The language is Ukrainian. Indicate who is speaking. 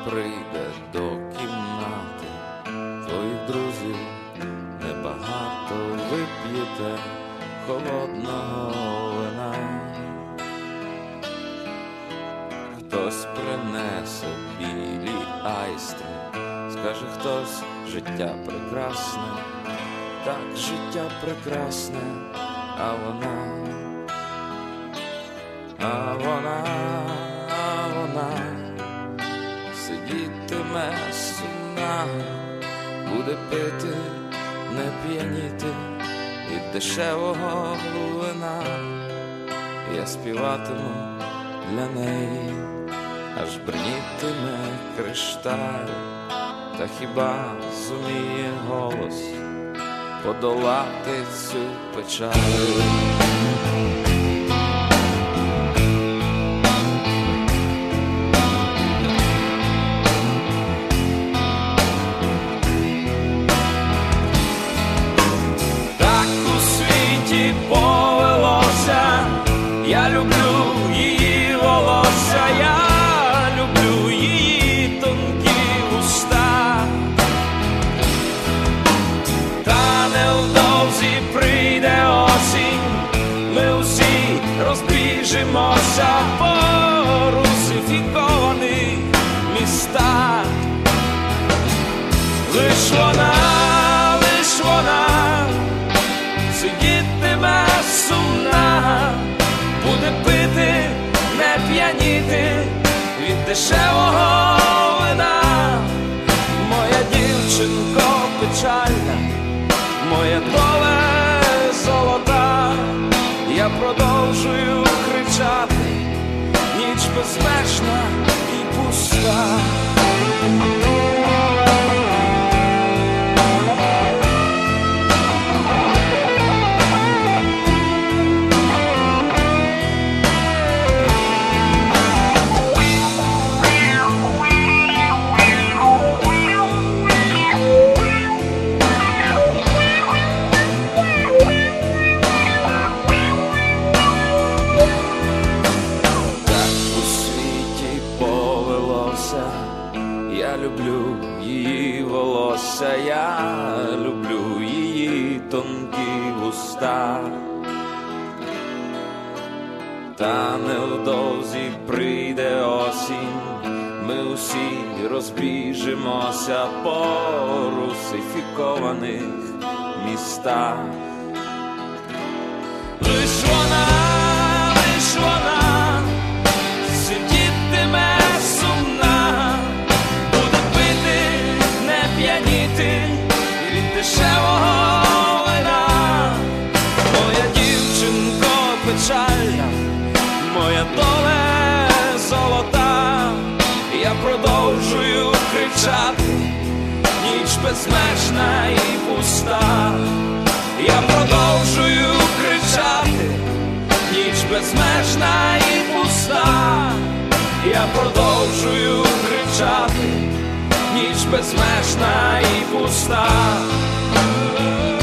Speaker 1: прийде до кімнати твоїх друзів, небагато вип'єте холодного вина. Хтось принесе білі айстри, скаже хтось: життя прекрасне, так, життя прекрасне, а вона сидітиме сумна, буде пити, не п'яніти від дешевого вина. Я співатиму для неї, аж бринітиме кришталь, та хіба зуміє голос подолати цю печаль? Повелося, я люблю її волосся, я люблю її тонкі уста. Та невдовзі прийде осінь, ми усі розбіжимося по русифікованих містах. Лиш вона сидітиме сумна, буде пити, не п'яніти від дешевого вина. Моя дівчинко печальна, моя доле золота, я продовжую кричати, ніч безмежна і пуста. Я люблю її волосся, я люблю її тонкі вуста. Та невдовзі прийде осінь, ми усі розбіжимося по русифікованих містах. Лиш вона сидітиме сумна, буде пити, не п'яніти від дешевого вина. Моя дівчинко печальна, моя доле золота, я продовжую кричати, ніч безмежна і пуста. Я продовжую кричати, ніч безмежна і пуста. Я продовжую кричати, ніч безмежна і пуста.